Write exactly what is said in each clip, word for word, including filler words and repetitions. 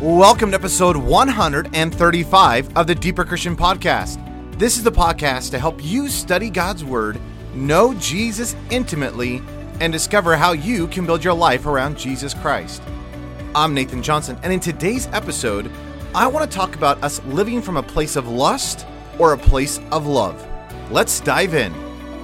Welcome to episode one hundred thirty-five of the Deeper Christian Podcast. This is the podcast to help you study God's Word, know Jesus intimately, and discover how you can build your life around Jesus Christ. I'm Nathan Johnson, and in today's episode, I want to talk about us living from a place of lust or a place of love. Let's dive in.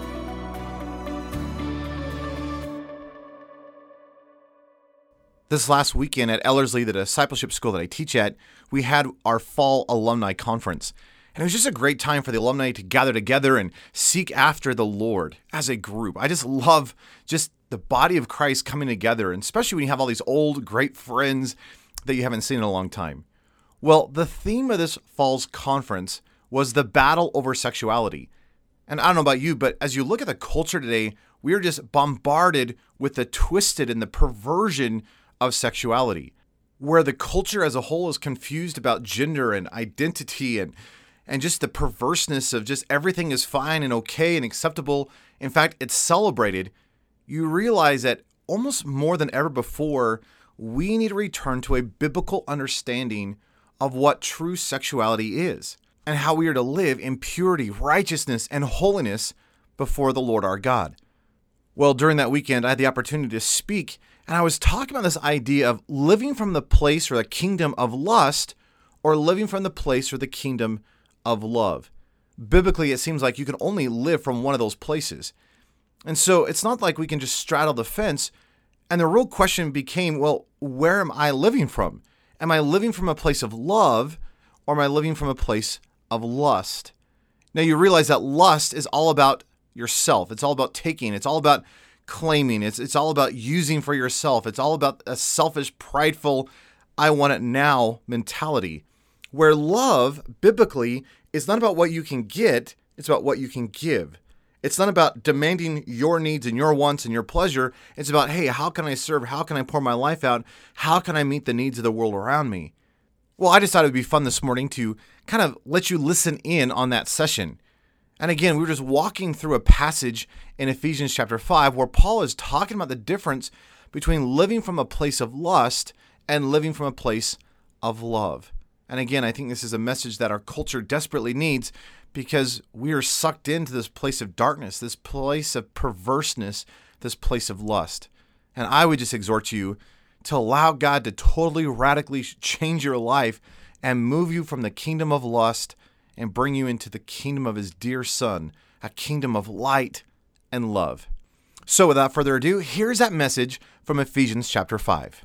This last weekend at Ellerslie, the discipleship school that I teach at, we had our fall alumni conference. And it was just a great time for the alumni to gather together and seek after the Lord as a group. I just love just the body of Christ coming together, and especially when you have all these old, great friends that you haven't seen in a long time. Well, the theme of this fall's conference was the battle over sexuality. And I don't know about you, but as you look at the culture today, we are just bombarded with the twisted and the perversion of sexuality, where the culture as a whole is confused about gender and identity and and just the perverseness of just everything is fine and okay and acceptable. In fact, it's celebrated. You realize that almost more than ever before, we need to return to a biblical understanding of what true sexuality is and how we are to live in purity, righteousness, and holiness before the Lord our God. Well, during that weekend, I had the opportunity to speak, and I was talking about this idea of living from the place or the kingdom of lust or living from the place or the kingdom of love. Biblically, it seems like you can only live from one of those places. And so it's not like we can just straddle the fence. And the real question became, well, where am I living from? Am I living from a place of love or am I living from a place of lust? Now you realize that lust is all about yourself. It's all about taking. It's all about claiming. It's it's all about using for yourself. It's all about a selfish, prideful, I want it now mentality. Where love, biblically, is not about what you can get. It's about what you can give. It's not about demanding your needs and your wants and your pleasure. It's about, hey, how can I serve? How can I pour my life out? How can I meet the needs of the world around me? Well, I decided it would be fun this morning to kind of let you listen in on that session. And again, we were just walking through a passage in Ephesians chapter five where Paul is talking about the difference between living from a place of lust and living from a place of love. And again, I think this is a message that our culture desperately needs because we are sucked into this place of darkness, this place of perverseness, this place of lust. And I would just exhort you to allow God to totally, radically change your life and move you from the kingdom of lust and bring you into the kingdom of his dear son, a kingdom of light and love. So without further ado, here's that message from Ephesians chapter five.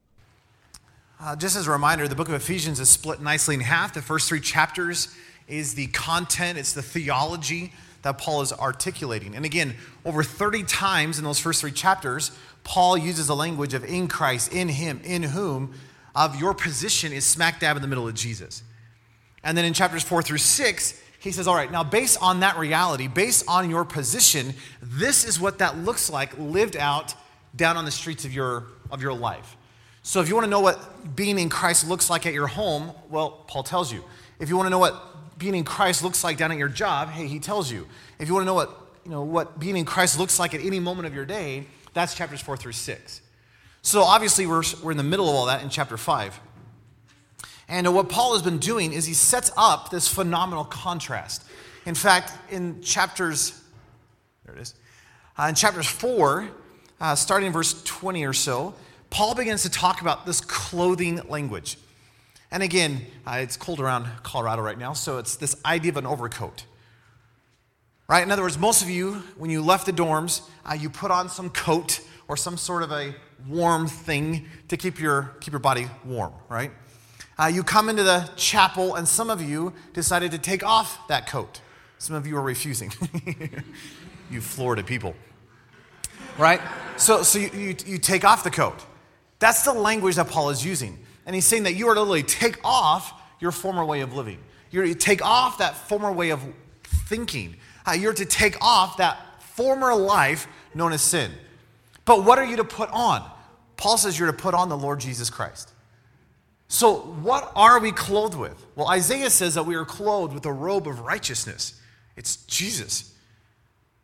Uh, just as a reminder, the book of Ephesians is split nicely in half. The first three chapters is the content, it's the theology that Paul is articulating. And again, over thirty times in those first three chapters, Paul uses the language of in Christ, in him, in whom, of your position is smack dab in the middle of Jesus. And then in chapters four through six, he says, all right, now based on that reality, based on your position, this is what that looks like lived out down on the streets of your, of your life. So if you want to know what being in Christ looks like at your home, well, Paul tells you. If you want to know what being in Christ looks like down at your job, hey, he tells you. If you want to know what, you know, what being in Christ looks like at any moment of your day, that's chapters four through six. So obviously we're, we're in the middle of all that in chapter five. And what Paul has been doing is he sets up this phenomenal contrast. In fact, in chapters, there it is, uh, in chapters four, uh, starting in verse twenty or so, Paul begins to talk about this clothing language. And again, uh, it's cold around Colorado right now, so it's this idea of an overcoat. Right? In other words, most of you, when you left the dorms, uh, you put on some coat or some sort of a warm thing to keep your keep your body warm, right? Uh, you come into the chapel, and some of you decided to take off that coat. Some of you are refusing. You Florida people. Right? So so you, you, you take off the coat. That's the language that Paul is using. And he's saying that you are to literally take off your former way of living. You're to take off that former way of thinking. Uh, you're to take off that former life known as sin. But what are you to put on? Paul says you're to put on the Lord Jesus Christ. So what are we clothed with? Well, Isaiah says that we are clothed with a robe of righteousness. It's Jesus.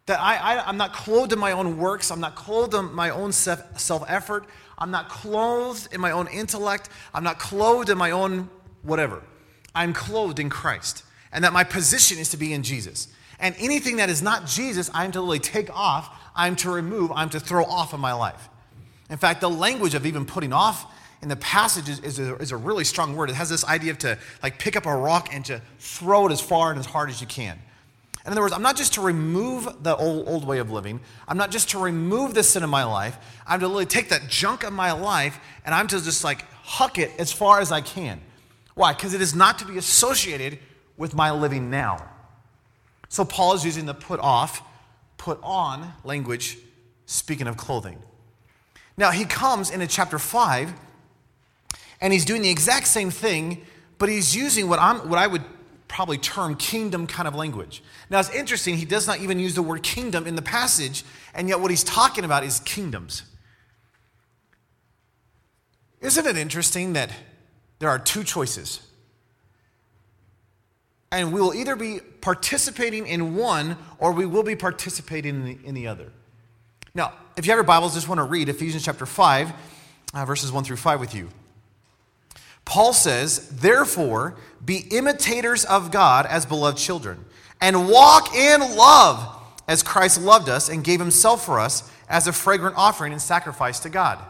That I, I, I'm not clothed in my own works. I'm not clothed in my own self, self-effort. I'm not clothed in my own intellect. I'm not clothed in my own whatever. I'm clothed in Christ. And that my position is to be in Jesus. And anything that is not Jesus, I'm to literally take off. I'm to remove. I'm to throw off of my life. In fact, the language of even putting off in the passage is, is, a, is a really strong word. It has this idea of to like pick up a rock and to throw it as far and as hard as you can. In other words, I'm not just to remove the old, old way of living. I'm not just to remove the sin in my life. I'm to literally take that junk of my life and I'm to just like huck it as far as I can. Why? Because it is not to be associated with my living now. So Paul is using the put off, put on language, speaking of clothing. Now he comes into chapter five and he's doing the exact same thing, but he's using what I'm what I would probably term kingdom kind of language. Now it's interesting, he does not even use the word kingdom in the passage, and yet what he's talking about is kingdoms. Isn't it interesting that there are two choices? And we will either be participating in one or we will be participating in the, in the other. Now, if you have your Bibles, just want to read Ephesians chapter five, uh, verses one through five with you. Paul says, therefore, be imitators of God as beloved children, and walk in love as Christ loved us and gave himself for us as a fragrant offering and sacrifice to God.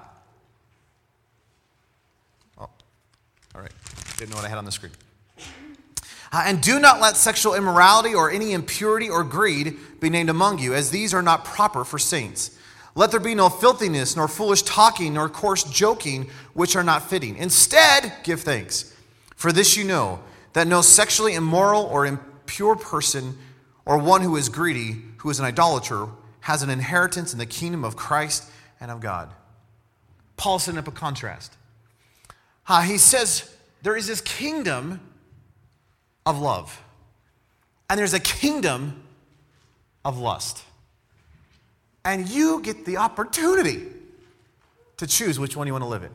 Oh, all right. Didn't know what I had on the screen. Uh, and do not let sexual immorality or any impurity or greed be named among you, as these are not proper for saints. Let there be no filthiness, nor foolish talking, nor coarse joking, which are not fitting. Instead, give thanks. For this you know, that no sexually immoral or impure person, or one who is greedy, who is an idolater, has an inheritance in the kingdom of Christ and of God. Paul's setting up a contrast. Uh, he says there is this kingdom of love, and there's a kingdom of lust. And you get the opportunity to choose which one you want to live in.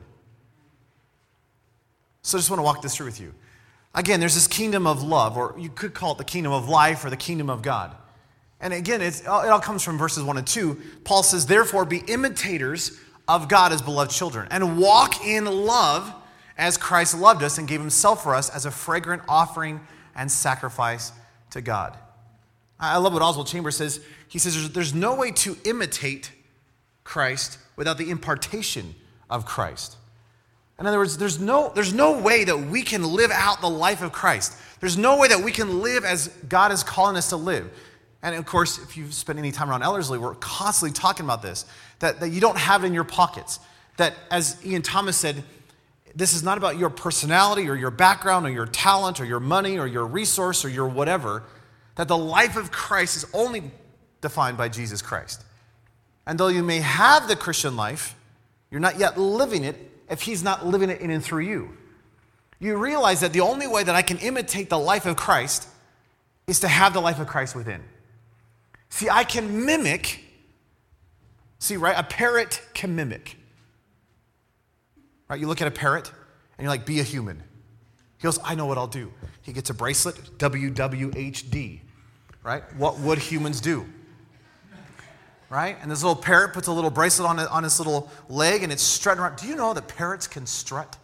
So I just want to walk this through with you. Again, there's this kingdom of love, or you could call it the kingdom of life or the kingdom of God. And again, it's, it all comes from verses one and two. Paul says, therefore, be imitators of God as beloved children, and walk in love as Christ loved us and gave himself for us as a fragrant offering and sacrifice to God. I love what Oswald Chambers says. He says there's, there's no way to imitate Christ without the impartation of Christ. In other words, there's no, there's no way that we can live out the life of Christ. There's no way that we can live as God is calling us to live. And of course, if you've spent any time around Ellerslie, we're constantly talking about this, that, that you don't have it in your pockets. That, as Ian Thomas said, this is not about your personality or your background or your talent or your money or your resource or your whatever. That the life of Christ is only defined by Jesus Christ. And though you may have the Christian life, you're not yet living it if he's not living it in and through you. You realize that the only way that I can imitate the life of Christ is to have the life of Christ within. See, I can mimic. See, right? A parrot can mimic. Right? You look at a parrot and you're like, be a human. He goes, I know what I'll do. He gets a bracelet, W W H D, right? What would humans do? Right? And this little parrot puts a little bracelet on, on his little leg and it's strutting around. Do you know that parrots can strut?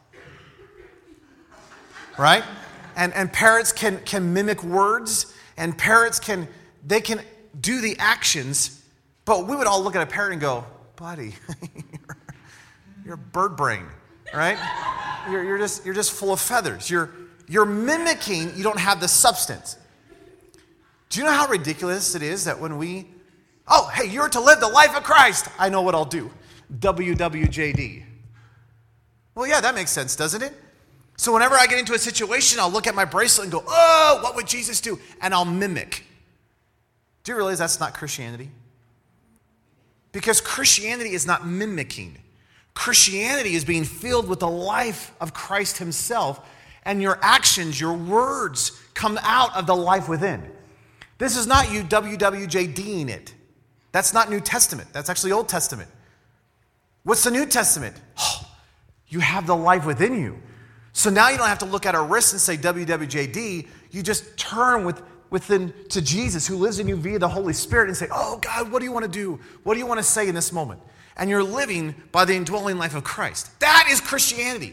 Right? And, and parrots can, can mimic words, and parrots can, they can do the actions, but we would all look at a parrot and go, buddy, you're, you're bird brain, right? You're, you're, just, you're just full of feathers. You're, you're mimicking, you don't have the substance. Do you know how ridiculous it is that when we, oh, hey, you're to live the life of Christ. I know what I'll do. W W J D. Well, yeah, that makes sense, doesn't it? So whenever I get into a situation, I'll look at my bracelet and go, oh, what would Jesus do? And I'll mimic. Do you realize that's not Christianity? Because Christianity is not mimicking. Christianity is being filled with the life of Christ himself, and your actions, your words come out of the life within. This is not you W W J D-ing it. That's not New Testament. That's actually Old Testament. What's the New Testament? Oh, you have the life within you. So now you don't have to look at a wrist and say W W J D. You just turn with within to Jesus who lives in you via the Holy Spirit and say, oh God, what do you want to do? What do you want to say in this moment? And you're living by the indwelling life of Christ. That is Christianity.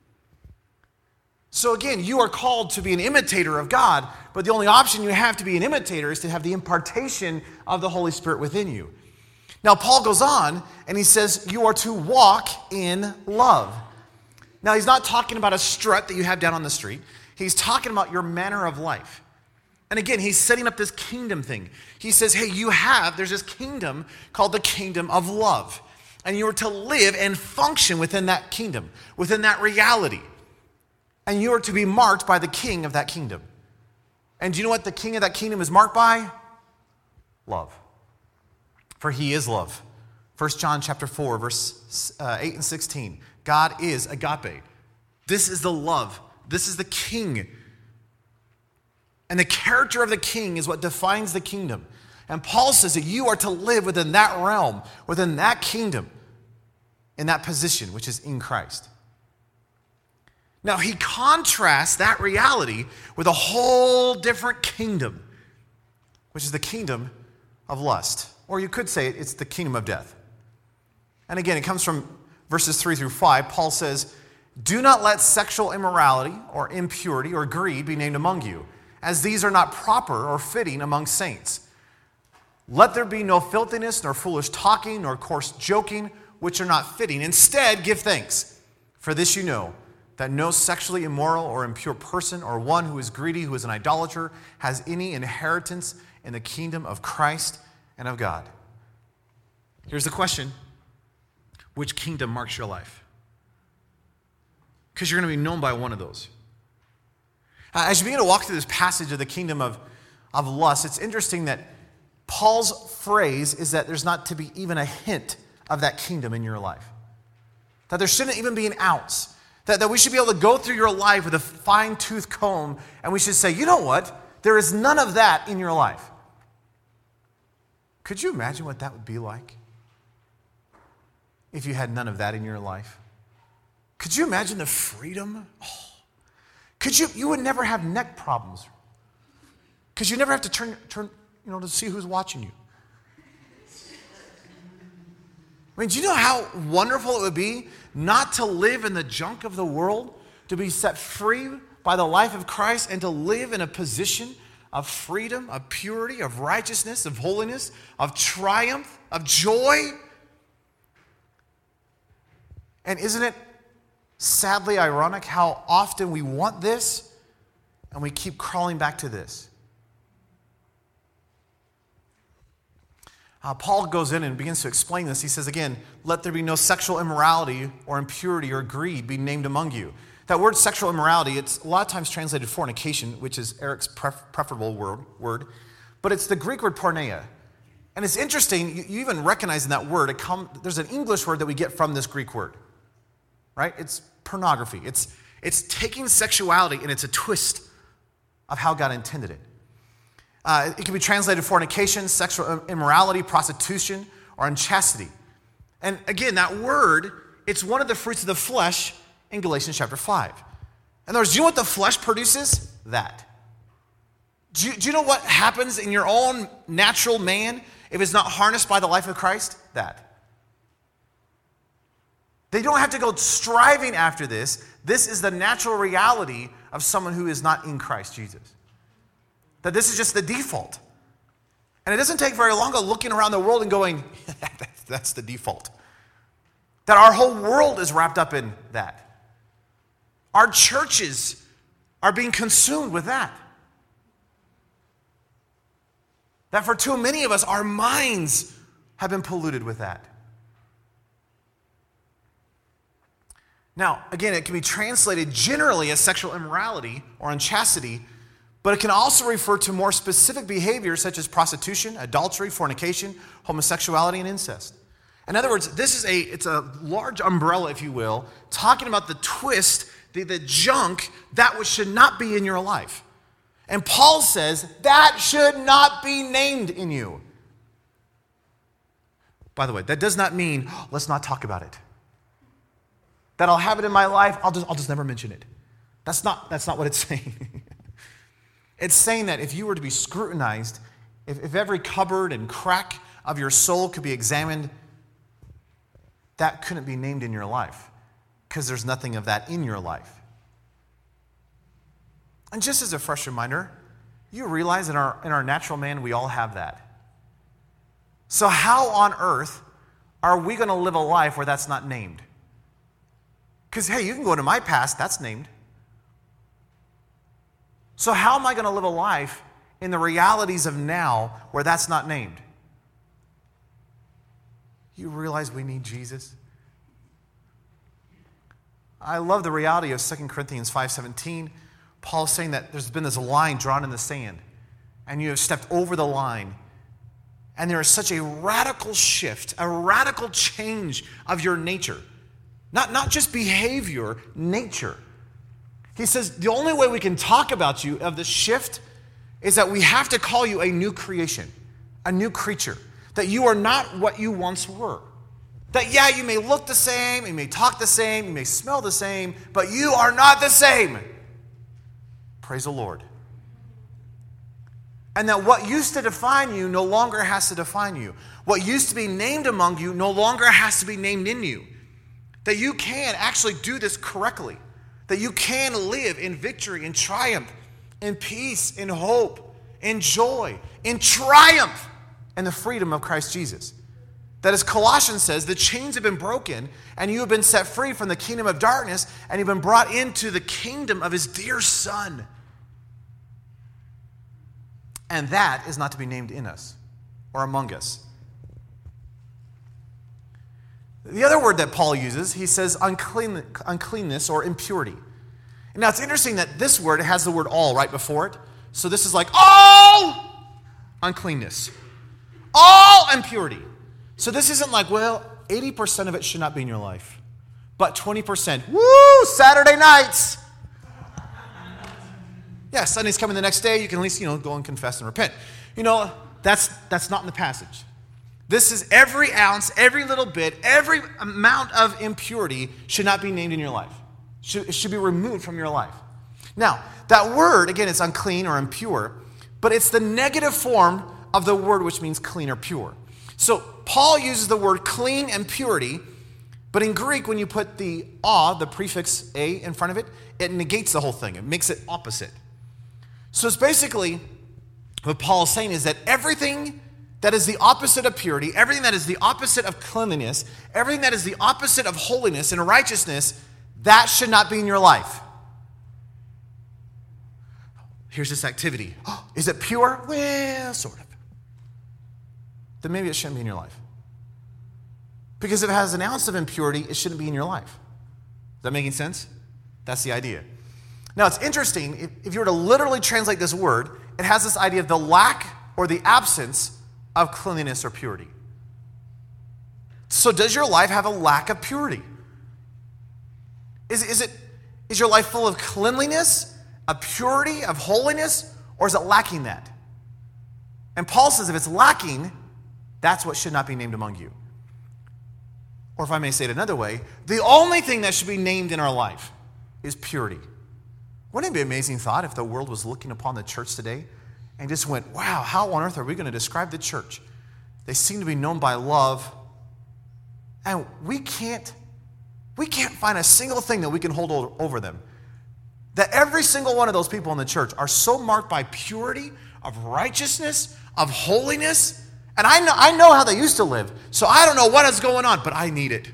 So again, you are called to be an imitator of God, but the only option you have to be an imitator is to have the impartation of the Holy Spirit within you. Now, Paul goes on and he says, you are to walk in love. Now, he's not talking about a strut that you have down on the street. He's talking about your manner of life. And again, he's setting up this kingdom thing. He says, hey, you have, there's this kingdom called the kingdom of love. And you are to live and function within that kingdom, within that reality. And you are to be marked by the king of that kingdom. And do you know what the king of that kingdom is marked by? Love. For he is love. First John chapter four, verse uh, eight and sixteen. God is agape. This is the love. This is the king. And the character of the king is what defines the kingdom. And Paul says that you are to live within that realm, within that kingdom, in that position, which is in Christ. Now, he contrasts that reality with a whole different kingdom, which is the kingdom of lust. Or you could say it's the kingdom of death. And again, it comes from verses three through five. Paul says, do not let sexual immorality or impurity or greed be named among you, as these are not proper or fitting among saints. Let there be no filthiness, nor foolish talking, nor coarse joking, which are not fitting. Instead, give thanks. For this you know, that no sexually immoral or impure person or one who is greedy, who is an idolater, has any inheritance in the kingdom of Christ and of God. Here's the question. Which kingdom marks your life? Because you're going to be known by one of those. As you begin to walk through this passage of the kingdom of, of lust, it's interesting that Paul's phrase is that there's not to be even a hint of that kingdom in your life. That there shouldn't even be an ounce. That, that we should be able to go through your life with a fine-tooth comb and we should say, you know what? There is none of that in your life. Could you imagine what that would be like if you had none of that in your life? Could you imagine the freedom? Oh. Could you, you would never have neck problems because you never have to turn, turn, you know, to see who's watching you. I mean, do you know how wonderful it would be not to live in the junk of the world, to be set free by the life of Christ and to live in a position of freedom, of purity, of righteousness, of holiness, of triumph, of joy? And isn't it sadly ironic how often we want this and we keep crawling back to this? Uh, Paul goes in and begins to explain this. He says, again, let there be no sexual immorality or impurity or greed be named among you. That word sexual immorality, it's a lot of times translated fornication, which is Eric's pref- preferable word, word, but it's the Greek word porneia. And it's interesting, you, you even recognize in that word, it come, there's an English word that we get from this Greek word, right? It's pornography. It's, it's taking sexuality and it's a twist of how God intended it. Uh, it can be translated fornication, sexual immorality, prostitution, or unchastity. And again, that word, it's one of the fruits of the flesh in Galatians chapter five. In other words, do you know what the flesh produces? That. Do you, do you know what happens in your own natural man if it's not harnessed by the life of Christ? That. They don't have to go striving after this. This is the natural reality of someone who is not in Christ Jesus. That this is just the default. And it doesn't take very long of looking around the world and going, that's the default. That our whole world is wrapped up in that. Our churches are being consumed with that. That for too many of us, our minds have been polluted with that. Now, again, it can be translated generally as sexual immorality or unchastity, but it can also refer to more specific behaviors such as prostitution, adultery, fornication, homosexuality, and incest. In other words, this is a it's a large umbrella, if you will, talking about the twist, the, the junk, that which should not be in your life. And Paul says that should not be named in you. By the way, that does not mean, oh, let's not talk about it. That I'll have it in my life, I'll just, I'll just never mention it. That's not, that's not what it's saying. It's saying that if you were to be scrutinized, if, if every cupboard and crack of your soul could be examined, that couldn't be named in your life because there's nothing of that in your life. And just as a fresh reminder, you realize in our, in our natural man, we all have that. So how on earth are we going to live a life where that's not named? Because, hey, you can go to my past, that's named. So how am I going to live a life in the realities of now where that's not named? You realize we need Jesus? I love the reality of Second Corinthians five seventeen. Paul's saying that there's been this line drawn in the sand, and you have stepped over the line, and there is such a radical shift, a radical change of your nature. Not, not just behavior, nature. He says the only way we can talk about you of the shift is that we have to call you a new creation, a new creature, that you are not what you once were. That, yeah, you may look the same, you may talk the same, you may smell the same, but you are not the same. Praise the Lord. And that what used to define you no longer has to define you. What used to be named among you no longer has to be named in you. That you can actually do this correctly. That you can live in victory, in triumph, in peace, in hope, in joy, in triumph, and the freedom of Christ Jesus. That, as Colossians says, the chains have been broken and you have been set free from the kingdom of darkness and you've been brought into the kingdom of his dear Son. And that is not to be named in us or among us. The other word that Paul uses, he says unclean, uncleanness or impurity. And now it's interesting that this word has the word all right before it. So this is like all uncleanness, all impurity. So this isn't like, well, eighty percent of it should not be in your life, but twenty percent, woo, Saturday nights. Yeah, Sunday's coming the next day. You can at least, you know, go and confess and repent. You know, that's that's not in the passage. This is every ounce, every little bit, every amount of impurity should not be named in your life. Should, it should be removed from your life. Now, that word, again, it's unclean or impure, but it's the negative form of the word which means clean or pure. So Paul uses the word clean and purity, but in Greek, when you put the a, the prefix a in front of it, it negates the whole thing. It makes it opposite. So it's basically, what Paul is saying is that everything that is the opposite of purity, everything that is the opposite of cleanliness, everything that is the opposite of holiness and righteousness, that should not be in your life. Here's this activity. Oh, is it pure? Well, sort of. Then maybe it shouldn't be in your life. Because if it has an ounce of impurity, it shouldn't be in your life. Is that making sense? That's the idea. Now, it's interesting. If, if you were to literally translate this word, it has this idea of the lack or the absence of cleanliness or purity. So does your life have a lack of purity? Is, is, it, is your life full of cleanliness, of purity, of holiness, or is it lacking that? And Paul says if it's lacking, that's what should not be named among you. Or if I may say it another way, the only thing that should be named in our life is purity. Wouldn't it be an amazing thought if the world was looking upon the church today and just went, wow, how on earth are we going to describe the church? They seem to be known by love, and we can't, we can't find a single thing that we can hold over them. That every single one of those people in the church are so marked by purity, of righteousness, of holiness. And I know, I know how they used to live, so I don't know what is going on, but I need it.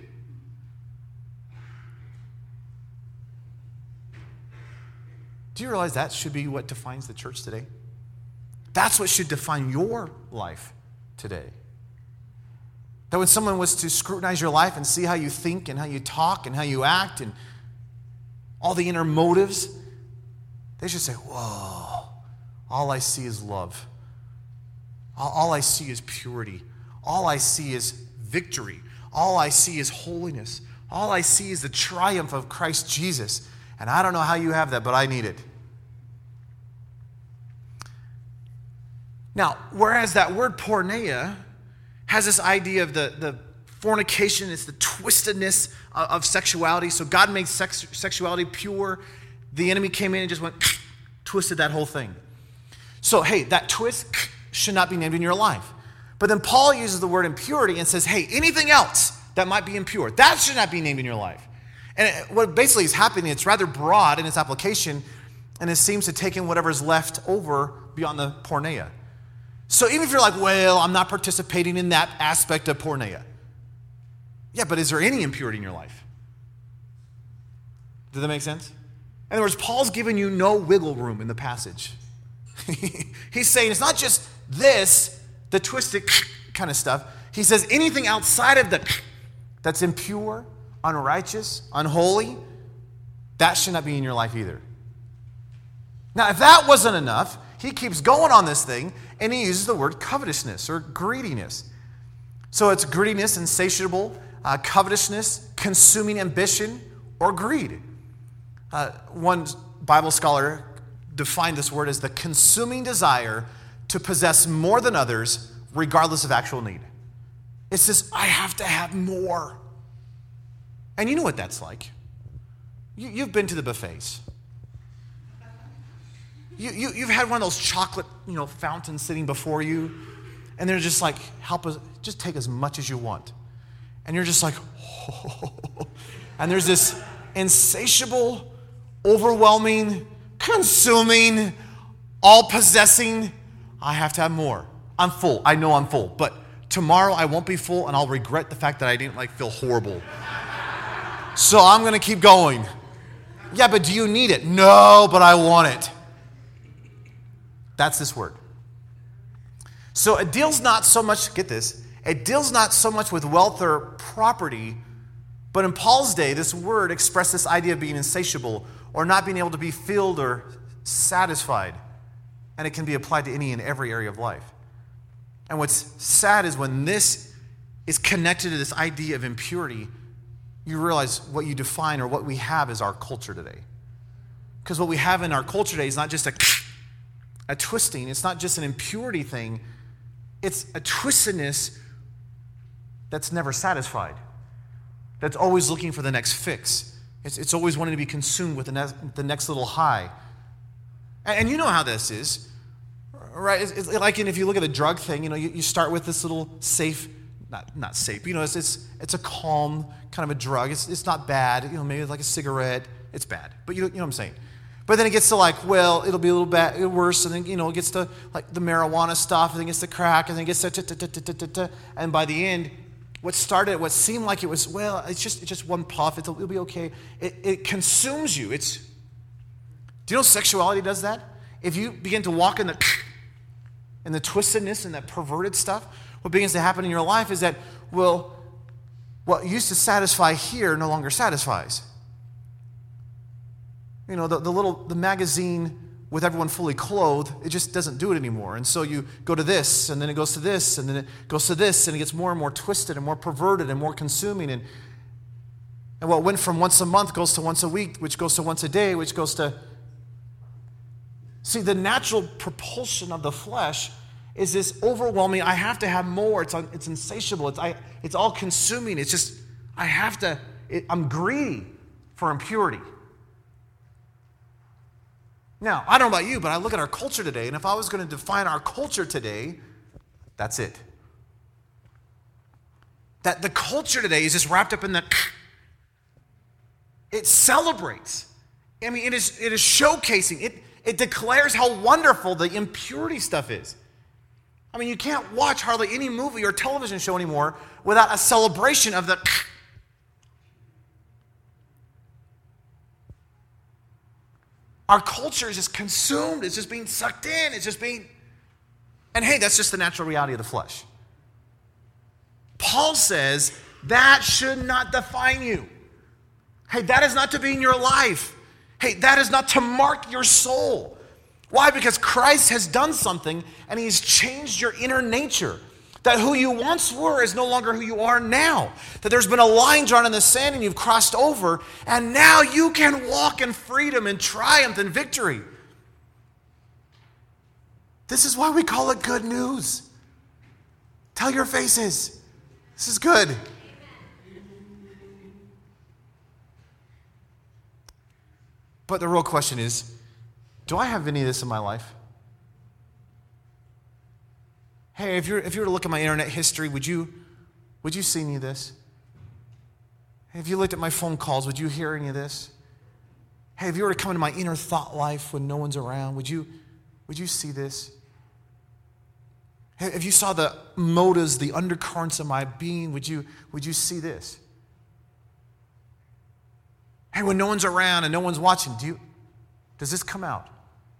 Do you realize that should be what defines the church today? That's what should define your life today. That when someone was to scrutinize your life and see how you think and how you talk and how you act and all the inner motives, they should say, whoa, all I see is love. All I see is purity. All I see is victory. All I see is holiness. All I see is the triumph of Christ Jesus. And I don't know how you have that, but I need it. Now, whereas that word porneia has this idea of the, the fornication, it's the twistedness of, of sexuality. So God made sex, sexuality pure. The enemy came in and just went, twisted that whole thing. So, hey, that twist should not be named in your life. But then Paul uses the word impurity and says, hey, anything else that might be impure, that should not be named in your life. And what basically is happening, it's rather broad in its application, and it seems to take in whatever's left over beyond the porneia. So even if you're like, well, I'm not participating in that aspect of porneia. Yeah, but is there any impurity in your life? Does that make sense? In other words, Paul's giving you no wiggle room in the passage. He's saying it's not just this, the twisted kind of stuff. He says anything outside of the that's impure, unrighteous, unholy, that should not be in your life either. Now, if that wasn't enough, he keeps going on this thing, and he uses the word covetousness or greediness. So it's greediness, insatiable, uh, covetousness, consuming ambition, or greed. Uh, one Bible scholar defined this word as the consuming desire to possess more than others, regardless of actual need. It's this, I have to have more. And you know what that's like. You, you've been to the buffets. You, you, you've had one of those chocolate, you know, fountains sitting before you, and they're just like, help us, just take as much as you want. And you're just like, oh. And there's this insatiable, overwhelming, consuming, all-possessing, I have to have more. I'm full. I know I'm full. But tomorrow I won't be full, and I'll regret the fact that I didn't like feel horrible. So I'm going to keep going. Yeah, but do you need it? No, but I want it. That's this word. So it deals not so much, get this, it deals not so much with wealth or property, but in Paul's day, this word expressed this idea of being insatiable or not being able to be filled or satisfied. And it can be applied to any and every area of life. And what's sad is when this is connected to this idea of impurity, you realize what you define or what we have is our culture today. Because what we have in our culture today is not just a, a twisting, it's not just an impurity thing, it's a twistedness that's never satisfied, that's always looking for the next fix. It's, it's always wanting to be consumed with the next, the next little high. And, and you know how this is, right? It's, it's like in, if you look at the drug thing, you know, you, you start with this little safe, not not safe, but, you know, it's, it's it's a calm kind of a drug. It's it's not bad, you know, maybe like a cigarette. It's bad, but you know, you know what I'm saying. But then it gets to like, well, it'll be a little bad, worse, and then, you know, it gets to like the marijuana stuff, and then it gets to crack, and then it gets to, and by the end, what started, what seemed like it was, well, it's just it's just one puff, it'll, it'll be okay. It, it consumes you. It's, do you know sexuality does that? If you begin to walk in the, in the twistedness and that perverted stuff, what begins to happen in your life is that, well, what used to satisfy here no longer satisfies. You know, the, the little, the magazine with everyone fully clothed, it just doesn't do it anymore. And so you go to this, and then it goes to this, and then it goes to this, and it gets more and more twisted and more perverted and more consuming. And, and what went from once a month goes to once a week, which goes to once a day, which goes to... See, the natural propulsion of the flesh is this overwhelming, I have to have more. It's it's insatiable. It's I, it's all consuming. It's just, I have to, it, I'm greedy for impurity. Now, I don't know about you, but I look at our culture today, and if I was going to define our culture today, that's it. That the culture today is just wrapped up in the, it celebrates. I mean, it is it is showcasing, it, it declares how wonderful the impurity stuff is. I mean, you can't watch hardly any movie or television show anymore without a celebration of the... Our culture is just consumed. It's just being sucked in. It's just being... And hey, that's just the natural reality of the flesh. Paul says that should not define you. Hey, that is not to be in your life. Hey, that is not to mark your soul. Why? Because Christ has done something and he's changed your inner nature. That who you once were is no longer who you are now. That there's been a line drawn in the sand and you've crossed over, and now you can walk in freedom and triumph and victory. This is why we call it good news. Tell your faces, this is good. But the real question is, do I have any of this in my life? Hey, if you're if you were to look at my internet history, would you would you see any of this? Hey, if you looked at my phone calls, would you hear any of this? Hey, if you were to come into my inner thought life when no one's around, would you would you see this? Hey, if you saw the motives, the undercurrents of my being, would you would you see this? Hey, when no one's around and no one's watching, do you does this come out?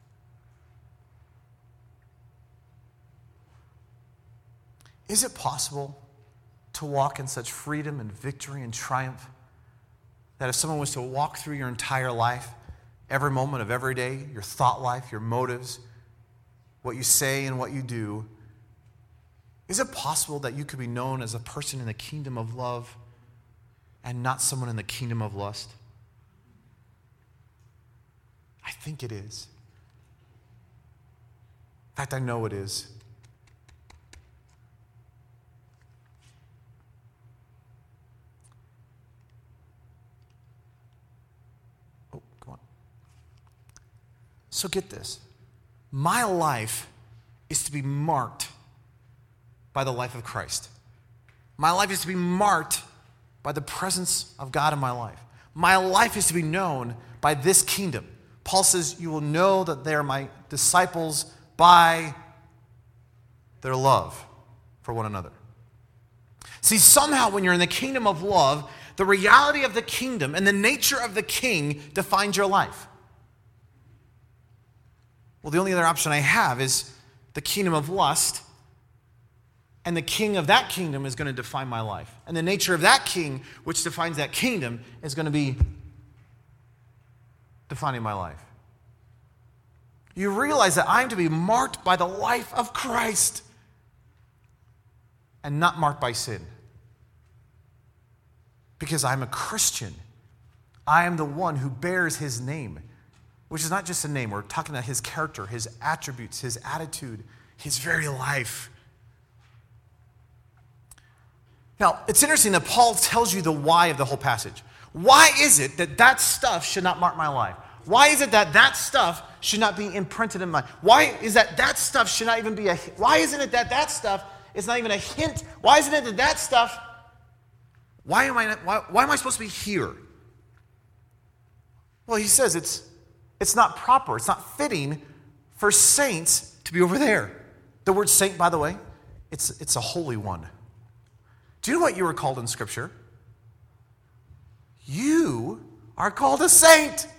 Is it possible to walk in such freedom and victory and triumph that if someone was to walk through your entire life, every moment of every day, your thought life, your motives, what you say and what you do, is it possible that you could be known as a person in the kingdom of love and not someone in the kingdom of lust? I think it is. In fact, I know it is. So get this. My life is to be marked by the life of Christ. My life is to be marked by the presence of God in my life. My life is to be known by this kingdom. Paul says, you will know that they are my disciples by their love for one another. See, somehow when you're in the kingdom of love, the reality of the kingdom and the nature of the king defines your life. Well, the only other option I have is the kingdom of lust, and the king of that kingdom is going to define my life. And the nature of that king, which defines that kingdom, is going to be defining my life. You realize that I'm to be marked by the life of Christ and not marked by sin. Because I'm a Christian. I am the one who bears his name. Which is not just a name. We're talking about his character, his attributes, his attitude, his very life. Now, it's interesting that Paul tells you the why of the whole passage. Why is it that that stuff should not mark my life? Why is it that that stuff should not be imprinted in my life? Why is that that stuff should not even be a... Why isn't it that that stuff is not even a hint? Why isn't it that that stuff... Why am I, why, why am I supposed to be here? Well, he says it's... It's not proper, it's not fitting for saints to be over there. The word saint, by the way, it's, it's a holy one. Do you know what you were called in Scripture? You are called a saint. Isn't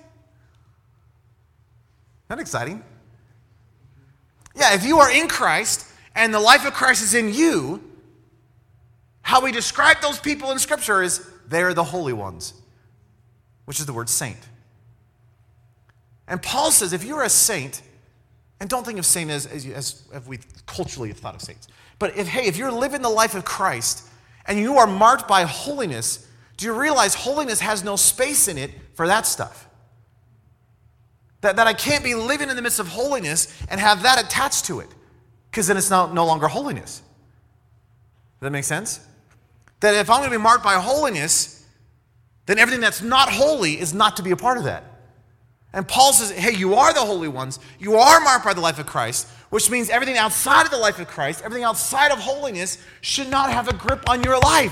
that exciting? Yeah, if you are in Christ and the life of Christ is in you, how we describe those people in Scripture is they're the holy ones, which is the word saint. And Paul says, if you're a saint, and don't think of saint as, as, as, as we culturally have thought of saints, but if, hey, if you're living the life of Christ and you are marked by holiness, do you realize holiness has no space in it for that stuff? That, that I can't be living in the midst of holiness and have that attached to it, because then it's not, no longer holiness. Does that make sense? That if I'm going to be marked by holiness, then everything that's not holy is not to be a part of that. And Paul says, hey, you are the holy ones. You are marked by the life of Christ, which means everything outside of the life of Christ, everything outside of holiness should not have a grip on your life.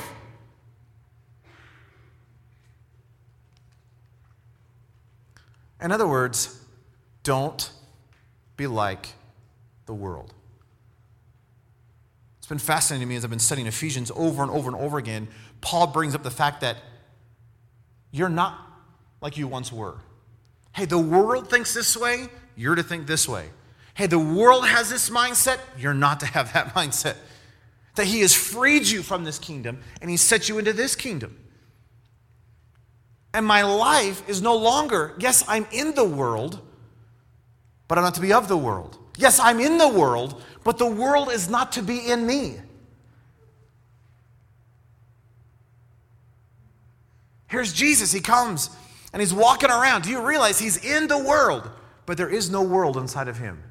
In other words, don't be like the world. It's been fascinating to me as I've been studying Ephesians over and over and over again. Paul brings up the fact that you're not like you once were. Hey, the world thinks this way, you're to think this way. Hey, the world has this mindset, you're not to have that mindset. That he has freed you from this kingdom and he set you into this kingdom. And my life is no longer, yes, I'm in the world, but I'm not to be of the world. Yes, I'm in the world, but the world is not to be in me. Here's Jesus, he comes. And he's walking around. Do you realize he's in the world, but there is no world inside of him?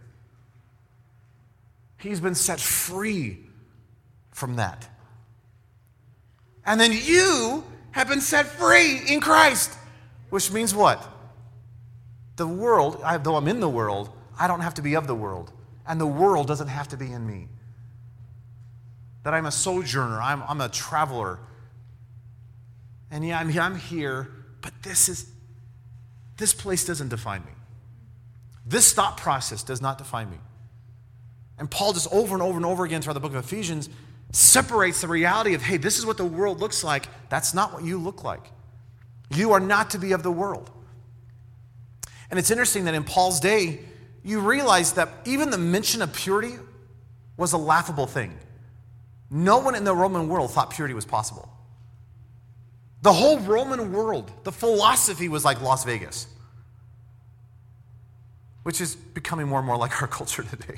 He's been set free from that. And then you have been set free in Christ, which means what? The world, I, though I'm in the world, I don't have to be of the world. And the world doesn't have to be in me. that I'm a sojourner, I'm, I'm a traveler. And yeah, I'm, I'm here, but this is, this place doesn't define me. This thought process does not define me. And Paul just over and over and over again throughout the book of Ephesians separates the reality of, hey, this is what the world looks like. That's not what you look like. You are not to be of the world. And it's interesting that in Paul's day, you realize that even the mention of purity was a laughable thing. No one in the Roman world thought purity was possible. The whole Roman world, the philosophy was like Las Vegas, which is becoming more and more like our culture today,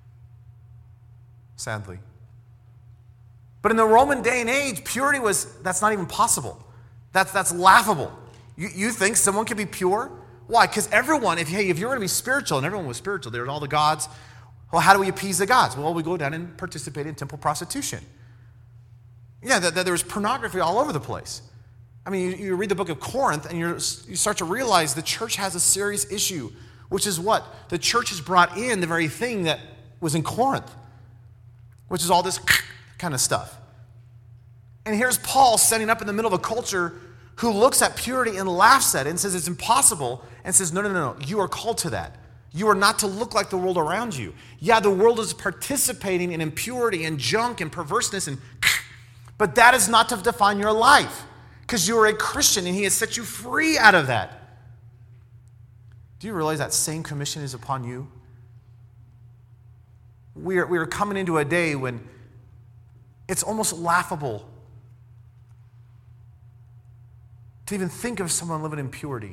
sadly. But in the Roman day and age, purity was, that's not even possible. That's, that's laughable. You, you think someone can be pure? Why? Because everyone, if, hey, if you're going to be spiritual, and everyone was spiritual, there were all the gods, well, how do we appease the gods? Well, we go down and participate in temple prostitution. Yeah, that, that there was pornography all over the place. I mean, you, you read the book of Corinth, and you're, you start to realize the church has a serious issue, which is what? The church has brought in the very thing that was in Corinth, which is all this kind of stuff. And here's Paul standing up in the middle of a culture who looks at purity and laughs at it and says it's impossible, and says, no, no, no, no, you are called to that. You are not to look like the world around you. Yeah, the world is participating in impurity and junk and perverseness, and but that is not to define your life, because you are a Christian and he has set you free out of that. Do you realize that same commission is upon you? We are, we are coming into a day when it's almost laughable to even think of someone living in purity.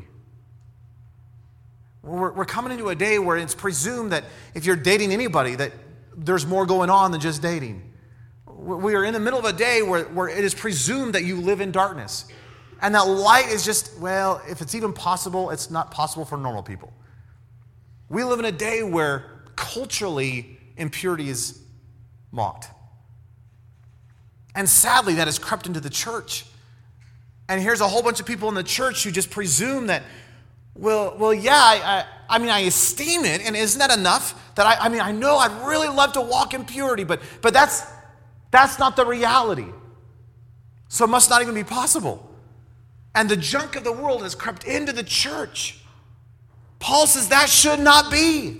We're, we're coming into a day where it's presumed that if you're dating anybody, that there's more going on than just dating. We are in the middle of a day where, where it is presumed that you live in darkness. And that light is just, well, if it's even possible, it's not possible for normal people. We live in a day where culturally impurity is mocked. And sadly, that has crept into the church. And here's a whole bunch of people in the church who just presume that, well, well, yeah, I, I, I mean, I esteem it, and isn't that enough? That I, I mean, I know I'd really love to walk in purity, but, but that's, that's not the reality. So it must not even be possible. And the junk of the world has crept into the church. Paul says that should not be.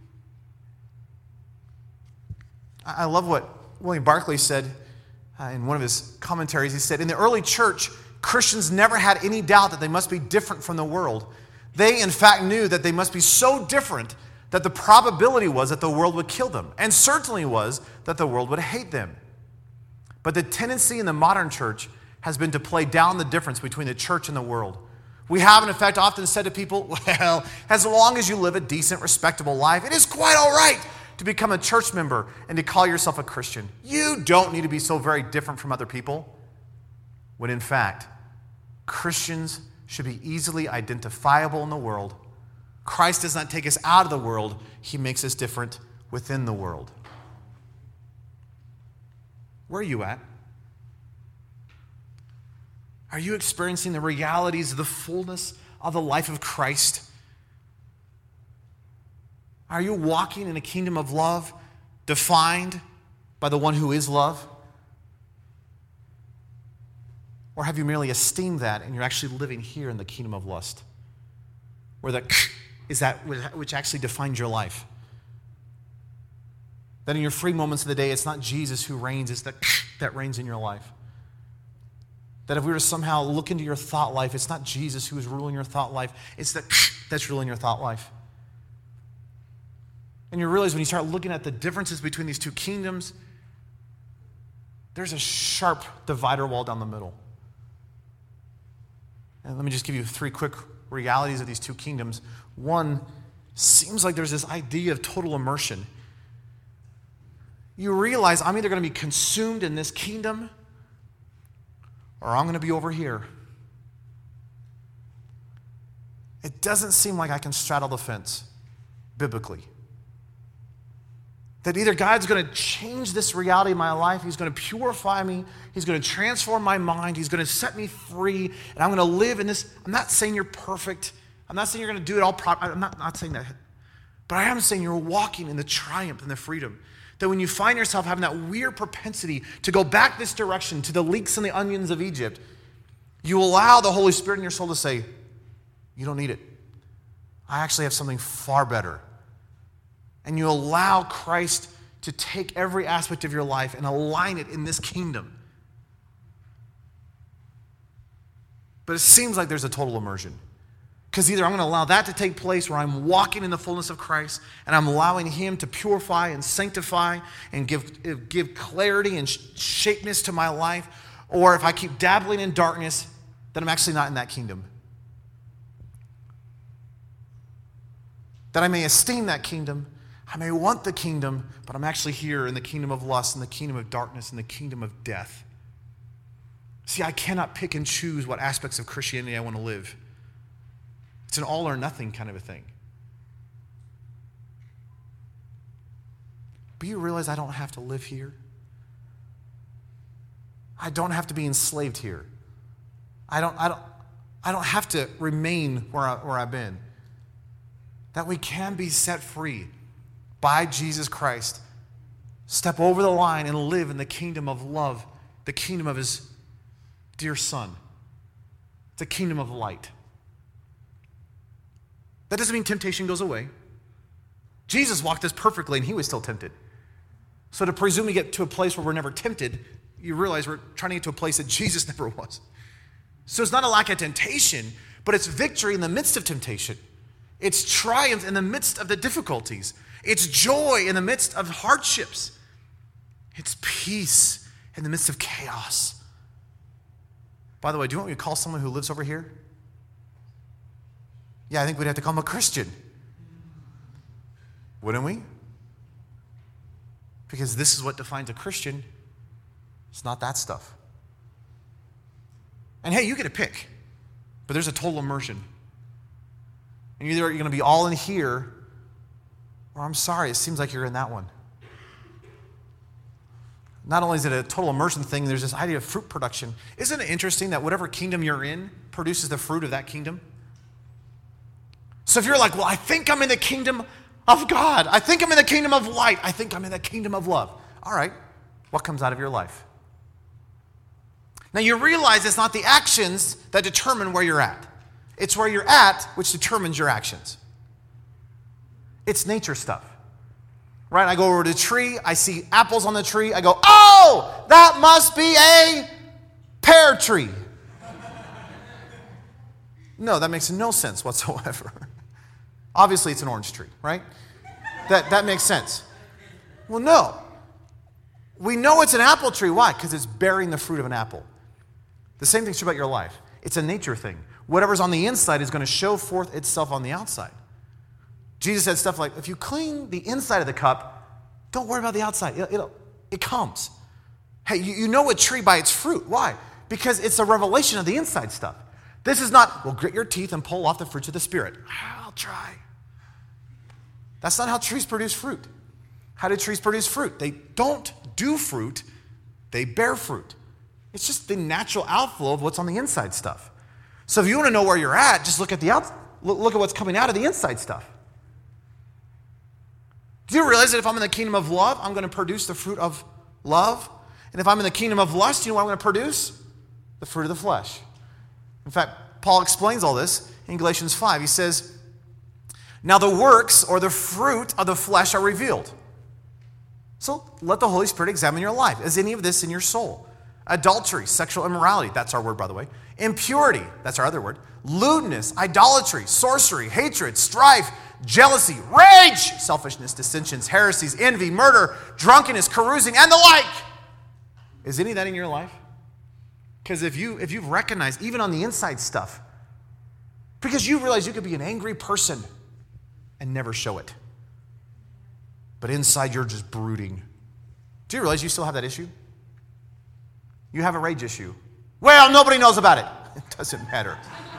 I love what William Barclay said uh, in one of his commentaries. He said, in the early church, Christians never had any doubt that they must be different from the world. They, in fact, knew that they must be so different that the probability was that the world would kill them, and certainly was that the world would hate them. But the tendency in the modern church has been to play down the difference between the church and the world. We have, in effect, often said to people, well, as long as you live a decent, respectable life, it is quite all right to become a church member and to call yourself a Christian. You don't need to be so very different from other people. When in fact, Christians should be easily identifiable in the world. Christ does not take us out of the world. He makes us different within the world. Where are you at? Are you experiencing the realities of the fullness of the life of Christ? Are you walking in a kingdom of love defined by the one who is love? Or have you merely esteemed that and you're actually living here in the kingdom of lust? Where that is that which actually defines your life? That in your free moments of the day, it's not Jesus who reigns, it's that that reigns in your life. That if we were to somehow look into your thought life, it's not Jesus who is ruling your thought life, it's that that's ruling your thought life. And you realize when you start looking at the differences between these two kingdoms, there's a sharp divider wall down the middle. And let me just give you three quick realities of these two kingdoms. One, seems like there's this idea of total immersion. You realize I'm either going to be consumed in this kingdom or I'm going to be over here. It doesn't seem like I can straddle the fence biblically. That either God's going to change this reality of my life, He's going to purify me, He's going to transform my mind, He's going to set me free, and I'm going to live in this. I'm not saying you're perfect. I'm not saying you're going to do it all proper. I'm not, not saying that. But I am saying you're walking in the triumph and the freedom. that when you find yourself having that weird propensity to go back this direction to the leeks and the onions of Egypt, you allow the Holy Spirit in your soul to say, you don't need it. I actually have something far better. And you allow Christ to take every aspect of your life and align it in this kingdom. But it seems like there's a total immersion. Because either I'm going to allow that to take place where I'm walking in the fullness of Christ and I'm allowing Him to purify and sanctify and give, give clarity and shapeness to my life, or if I keep dabbling in darkness, then I'm actually not in that kingdom. That I may esteem that kingdom, I may want the kingdom, but I'm actually here in the kingdom of lust, in the kingdom of darkness, in the kingdom of death. See, I cannot pick and choose what aspects of Christianity I want to live. It's an all or nothing kind of a thing. But you realize I don't have to live here. I don't have to be enslaved here. I don't, I don't, I don't have to remain where, I, where I've been. That we can be set free by Jesus Christ. Step over the line and live in the kingdom of love, the kingdom of His dear Son. It's a kingdom of light. That doesn't mean temptation goes away. Jesus walked this perfectly and He was still tempted. So to presume we get to a place where we're never tempted, you realize we're trying to get to a place that Jesus never was. So it's not a lack of temptation, but it's victory in the midst of temptation. It's triumph in the midst of the difficulties. It's joy in the midst of hardships. It's peace in the midst of chaos. By the way, do you want me to call someone who lives over here? Yeah, I think we'd have to call him a Christian. Wouldn't we? Because this is what defines a Christian. It's not that stuff. And hey, you get a pick, but there's a total immersion. And either you're going to be all in here, or I'm sorry, it seems like you're in that one. Not only is it a total immersion thing, there's this idea of fruit production. Isn't it interesting that whatever kingdom you're in produces the fruit of that kingdom? So if you're like, well, I think I'm in the kingdom of God. I think I'm in the kingdom of light. I think I'm in the kingdom of love. All right, what comes out of your life? Now you realize it's not the actions that determine where you're at. It's where you're at which determines your actions. It's nature stuff. Right? I go over to the tree, I see apples on the tree, I go, oh, that must be a pear tree. No, that makes no sense whatsoever. Obviously, it's an orange tree, right? That, that makes sense. Well, no. We know it's an apple tree. Why? Because it's bearing the fruit of an apple. The same thing's true about your life. It's a nature thing. Whatever's on the inside is going to show forth itself on the outside. Jesus said stuff like, if you clean the inside of the cup, don't worry about the outside. It, it, it comes. Hey, you, you know a tree by its fruit. Why? Because it's a revelation of the inside stuff. This is not, well, grit your teeth and pull off the fruits of the Spirit. I'll try. That's not how trees produce fruit. How do trees produce fruit? They don't do fruit, they bear fruit. It's just the natural outflow of what's on the inside stuff. So if you want to know where you're at, just look at the out, look at what's coming out of the inside stuff. Do you realize that if I'm in the kingdom of love, I'm going to produce the fruit of love? And if I'm in the kingdom of lust, you know what I'm going to produce? The fruit of the flesh. In fact, Paul explains all this in Galatians five. He says, now the works or the fruit of the flesh are revealed. So let the Holy Spirit examine your life. Is any of this in your soul? Adultery, sexual immorality, that's our word, by the way. Impurity, that's our other word. Lewdness, idolatry, sorcery, hatred, strife, jealousy, rage, selfishness, dissensions, heresies, envy, murder, drunkenness, carousing, and the like. Is any of that in your life? Because if, you, if you've recognized, even on the inside stuff, because you realize you could be an angry person and never show it. But inside you're just brooding. Do you realize you still have that issue? You have a rage issue. Well, nobody knows about it. It doesn't matter.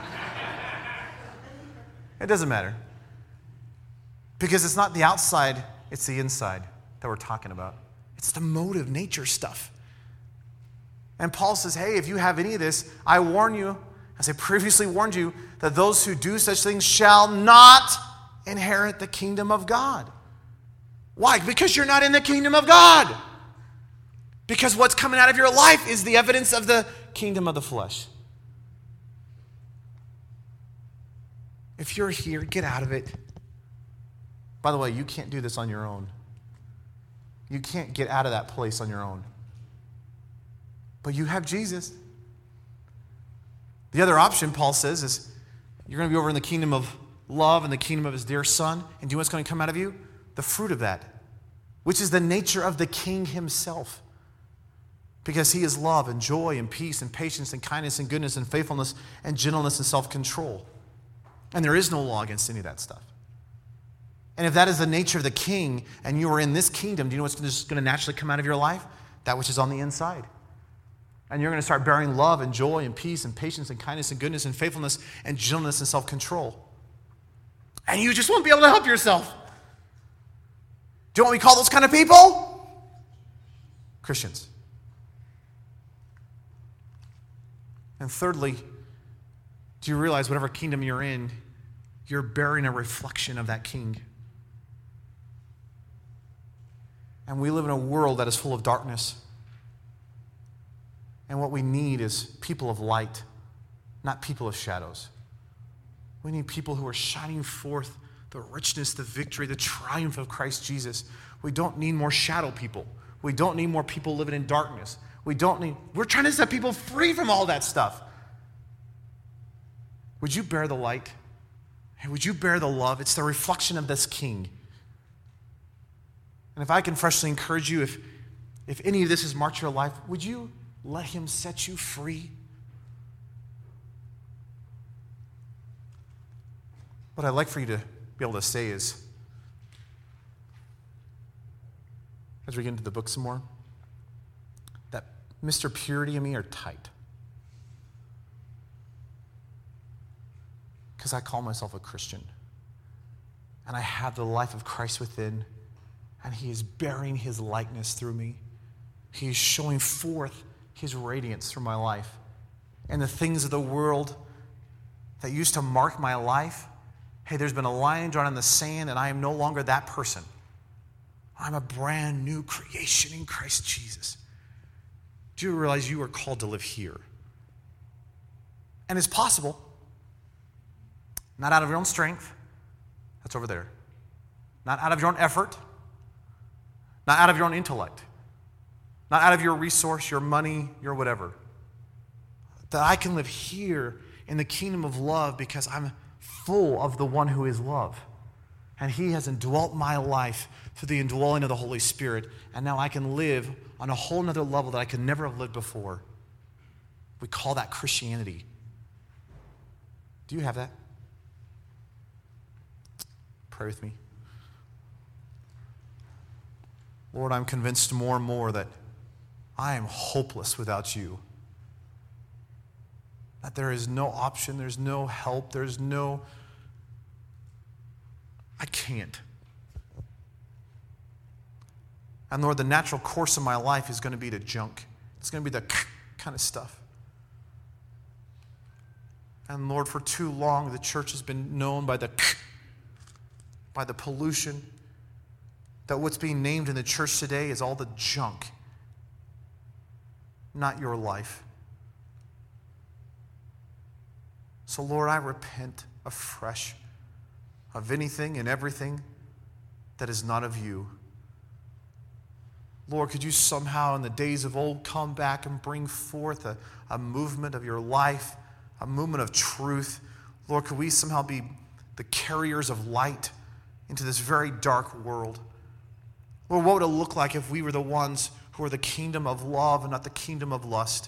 It doesn't matter. Because it's not the outside, it's the inside that we're talking about. It's the motive nature stuff. And Paul says, hey, if you have any of this, I warn you, as I previously warned you, that those who do such things shall not inherit the kingdom of God. Why? Because you're not in the kingdom of God. Because what's coming out of your life is the evidence of the kingdom of the flesh. If you're here, get out of it. By the way, you can't do this on your own. You can't get out of that place on your own. But you have Jesus. The other option, Paul says, is you're going to be over in the kingdom of love and the kingdom of his dear son. And do you know what's going to come out of you? The fruit of that, which is the nature of the king himself. Because he is love and joy and peace and patience and kindness and goodness and faithfulness and gentleness and self-control. And there is no law against any of that stuff. And if that is the nature of the king and you are in this kingdom, do you know what's just going to naturally come out of your life? That which is on the inside. And you're going to start bearing love and joy and peace and patience and kindness and goodness and faithfulness and gentleness and self-control. And you just won't be able to help yourself. Do you know what we call those kind of people? Christians. And thirdly, do you realize whatever kingdom you're in, you're bearing a reflection of that king? And we live in a world that is full of darkness. And what we need is people of light, not people of shadows. We need people who are shining forth the richness, the victory, the triumph of Christ Jesus. We don't need more shadow people. We don't need more people living in darkness. We don't need, we're trying to set people free from all that stuff. Would you bear the light? And would you bear the love? It's the reflection of this king. And if I can freshly encourage you, if, if any of this has marked your life, would you let him set you free? What I'd like for you to be able to say is, as we get into the book some more, that Mister Purity and me are tight. Because I call myself a Christian. And I have the life of Christ within. And he is bearing his likeness through me. He is showing forth his radiance through my life. And the things of the world that used to mark my life, hey, there's been a line drawn in the sand and I am no longer that person. I'm a brand new creation in Christ Jesus. Do you realize you are called to live here? And it's possible. Not out of your own strength. That's over there. Not out of your own effort. Not out of your own intellect. Not out of your resource, your money, your whatever. That I can live here in the kingdom of love because I'm full of the one who is love. And he has indwelt my life through the indwelling of the Holy Spirit. And now I can live on a whole nother level that I could never have lived before. We call that Christianity. Do you have that? Pray with me. Lord, I'm convinced more and more that I am hopeless without you. That there is no option, there's no help, there's no... I can't. And Lord, the natural course of my life is going to be the junk. It's going to be the kind of stuff. And Lord, for too long, the church has been known by the by the pollution, that what's being named in the church today is all the junk, not your life. So Lord, I repent afresh of anything and everything that is not of you. Lord, could you somehow in the days of old come back and bring forth a, a movement of your life, a movement of truth. Lord, could we somehow be the carriers of light into this very dark world? Lord, what would it look like if we were the ones who are the kingdom of love and not the kingdom of lust?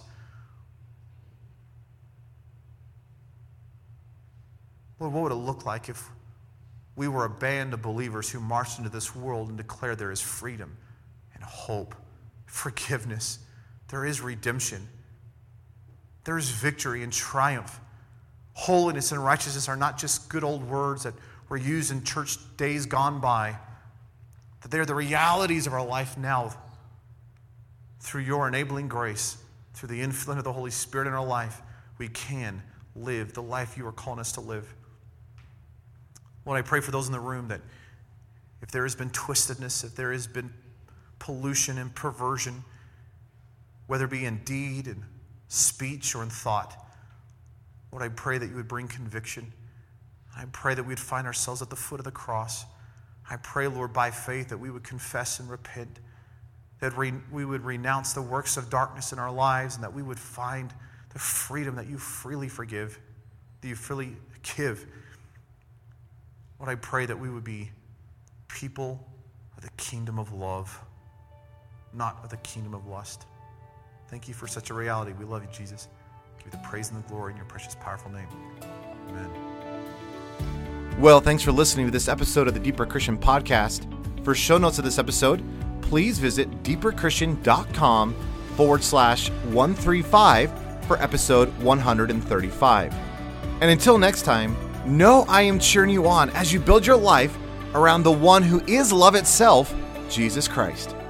Lord, what would it look like if we were a band of believers who marched into this world and declared there is freedom and hope, forgiveness, there is redemption, there is victory and triumph. Holiness and righteousness are not just good old words that were used in church days gone by, that they're the realities of our life now through your enabling grace, through the influence of the Holy Spirit in our life. We can live the life you are calling us to live. Lord, I pray for those in the room that if there has been twistedness, if there has been pollution and perversion, whether it be in deed and speech or in thought, Lord, I pray that you would bring conviction. I pray that we'd find ourselves at the foot of the cross. I pray, Lord, by faith that we would confess and repent, that re- we would renounce the works of darkness in our lives, and that we would find the freedom that you freely forgive, that you freely give. Lord, I pray that we would be people of the kingdom of love, not of the kingdom of lust. Thank you for such a reality. We love you, Jesus. Give you the praise and the glory in your precious, powerful name. Amen. Well, thanks for listening to this episode of the Deeper Christian Podcast. For show notes of this episode, please visit deeperchristian.com forward slash 135 for episode one thirty-five. And until next time, know I am cheering you on as you build your life around the one who is love itself, Jesus Christ.